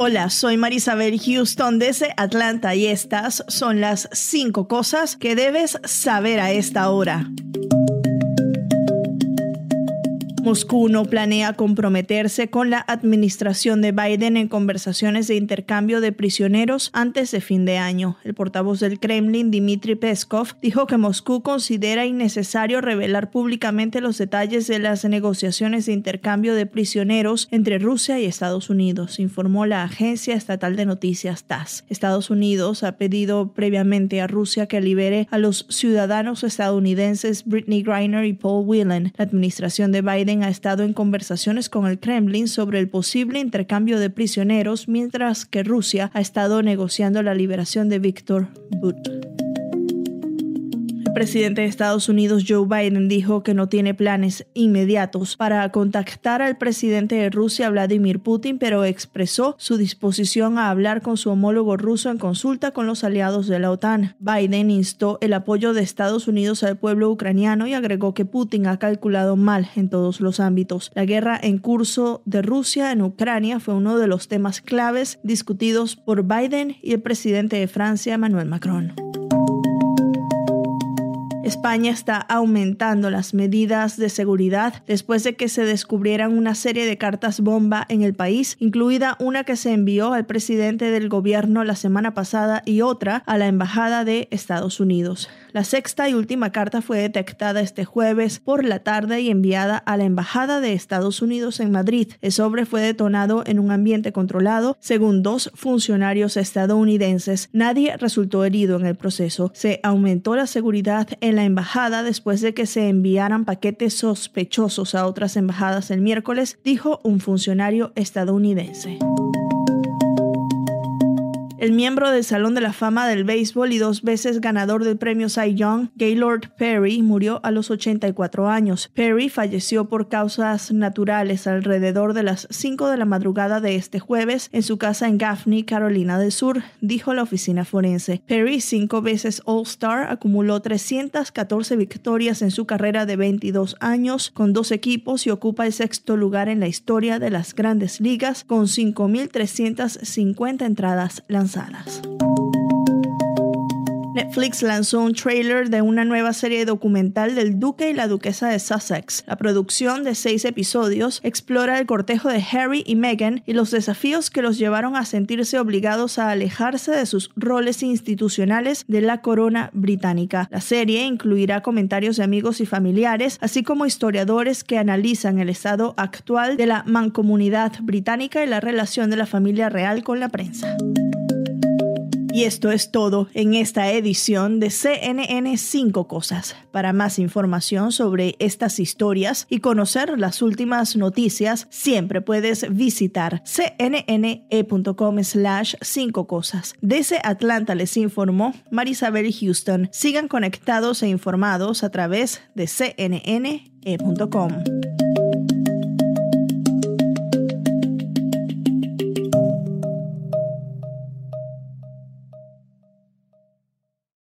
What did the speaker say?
Hola, soy Marisabel Houston desde Atlanta y estas son las 5 cosas que debes saber a esta hora. Moscú no planea comprometerse con la administración de Biden en conversaciones de intercambio de prisioneros antes de fin de año. El portavoz del Kremlin, Dmitry Peskov, dijo que Moscú considera innecesario revelar públicamente los detalles de las negociaciones de intercambio de prisioneros entre Rusia y Estados Unidos, informó la agencia estatal de noticias TASS. Estados Unidos ha pedido previamente a Rusia que libere a los ciudadanos estadounidenses Brittney Griner y Paul Whelan. La administración de Biden ha estado en conversaciones con el Kremlin sobre el posible intercambio de prisioneros, mientras que Rusia ha estado negociando la liberación de Viktor Bout. El presidente de Estados Unidos, Joe Biden, dijo que no tiene planes inmediatos para contactar al presidente de Rusia, Vladimir Putin, pero expresó su disposición a hablar con su homólogo ruso en consulta con los aliados de la OTAN. Biden instó el apoyo de Estados Unidos al pueblo ucraniano y agregó que Putin ha calculado mal en todos los ámbitos. La guerra en curso de Rusia en Ucrania fue uno de los temas claves discutidos por Biden y el presidente de Francia, Emmanuel Macron. España está aumentando las medidas de seguridad después de que se descubrieran una serie de cartas bomba en el país, incluida una que se envió al presidente del gobierno la semana pasada y otra a la embajada de Estados Unidos. La sexta y última carta fue detectada este jueves por la tarde y enviada a la embajada de Estados Unidos en Madrid. El sobre fue detonado en un ambiente controlado, según 2 funcionarios estadounidenses. Nadie resultó herido en el proceso. Se aumentó la seguridad en la embajada después de que se enviaran paquetes sospechosos a otras embajadas el miércoles, dijo un funcionario estadounidense. El miembro del Salón de la Fama del Béisbol y 2 veces ganador del premio Cy Young, Gaylord Perry, murió a los 84 años. Perry falleció por causas naturales alrededor de las 5 de la madrugada de este jueves en su casa en Gaffney, Carolina del Sur, dijo la oficina forense. Perry, 5 veces All-Star, acumuló 314 victorias en su carrera de 22 años con 2 equipos y ocupa el 6º lugar en la historia de las grandes ligas con 5,350 entradas lanzadas. Netflix lanzó un tráiler de una nueva serie documental del duque y la duquesa de Sussex. La producción de 6 episodios explora el cortejo de Harry y Meghan y los desafíos que los llevaron a sentirse obligados a alejarse de sus roles institucionales de la corona británica. La serie incluirá comentarios de amigos y familiares, así como historiadores que analizan el estado actual de la mancomunidad británica y la relación de la familia real con la prensa. Y esto es todo en esta edición de CNN 5 Cosas. Para más información sobre estas historias y conocer las últimas noticias, siempre puedes visitar cnne.com/5 cosas. Desde Atlanta les informó Marisabel Houston. Sigan conectados e informados a través de cnne.com.